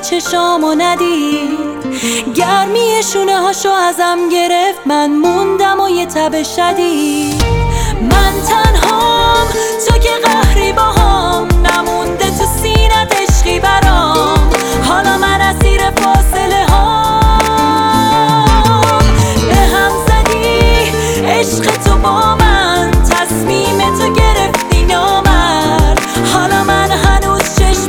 چشامو ندید، گرمی شونه هاشو ازم گرفت، من موندم و یه تب شدید. من تنهام، تو که قهری باهام، نمونده تو سینت عشقی برام، حالا من اسیر فاصله هام. به هم زدی عشق تو با من، تصمیم تو گرفتی نامرد، حالا من هنوز چشم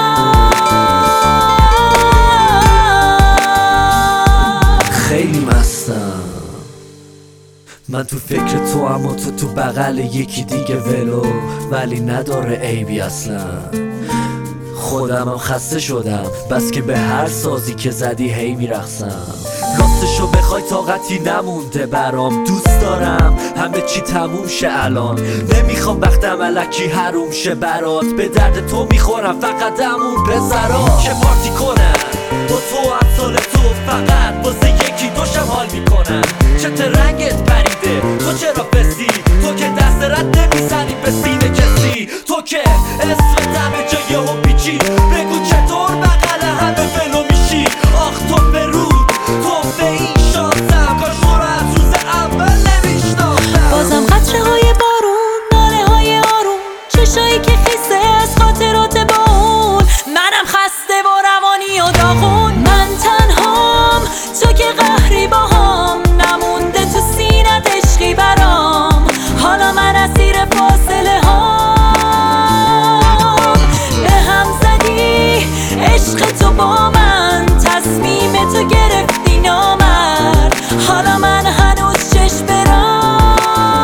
برام. خیلی مستم من تو فکر تو، اما تو بغل یکی دیگه ولو، ولی نداره عیبی اصلا. خودمم خسته شدم، بس که به هر سازی که زدی هی میرقصم. راستشو بخوای طاقتی نمونده برام، دوست دارم همه چی تموم شه الان، نمیخوام وقتم الکی حروم شه برات، به درد تو میخورم فقط همون پسرا که پارتی کنن با تو امثال تو، فقط واسه یکی دوشم حال میکنن. چته رنگت پریده، تو چرا بسی، تو که دست رد نمیزنی به سینه کسی، تو که اسم همه جا یهو پیچی، بگو چطور بغل همه ولو میشی. آخ تو فرود، تو به این شانسم، کاش تو رو از روز اول نمیشناختم. بازم قطره های بارون، ناله های آروم، چشایی که خیسه از خاطرات با اون، منم خسته و روانی و داغون. من تنهام، تو که قهری باهام، نمونده تو سینت عشقی برام، حالا من اسیر فاصله هام. به هم زدی عشق تو با من، تصمیم تو گرفتی نامرد، حالا من هنوز چشم برام.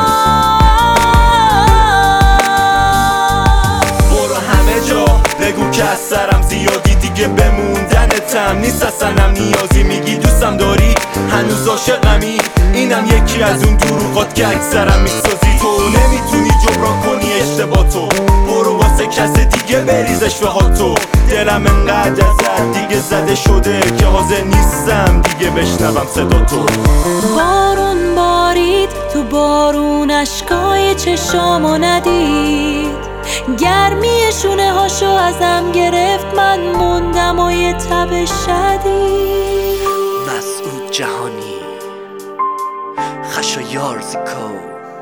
برو همه جا بگو که از سرم زیادی، دیگه بموندنتم نیست اصلا نیازی. میگی دوستم داری، هنوز عاشقمی، اینم یکی از اون دروغات که اکثرم میسازی. تو نمیتونی جبران کنی اشتباهاتو، برو واسه کس دیگه بریزش به هاتو. دلم انقدر ازت دیگه زده شده که حاضر نیستم دیگه بشنوم صدا تو. بارون بارید تو بارون، اشکای چشامو ندید، گرمی شونه هاشو ازم گرفت، من موندم و یه تب شدید. مسعود جهانی، خشو یارزیکو،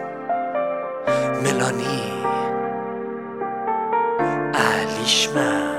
ملانی، علیشمن.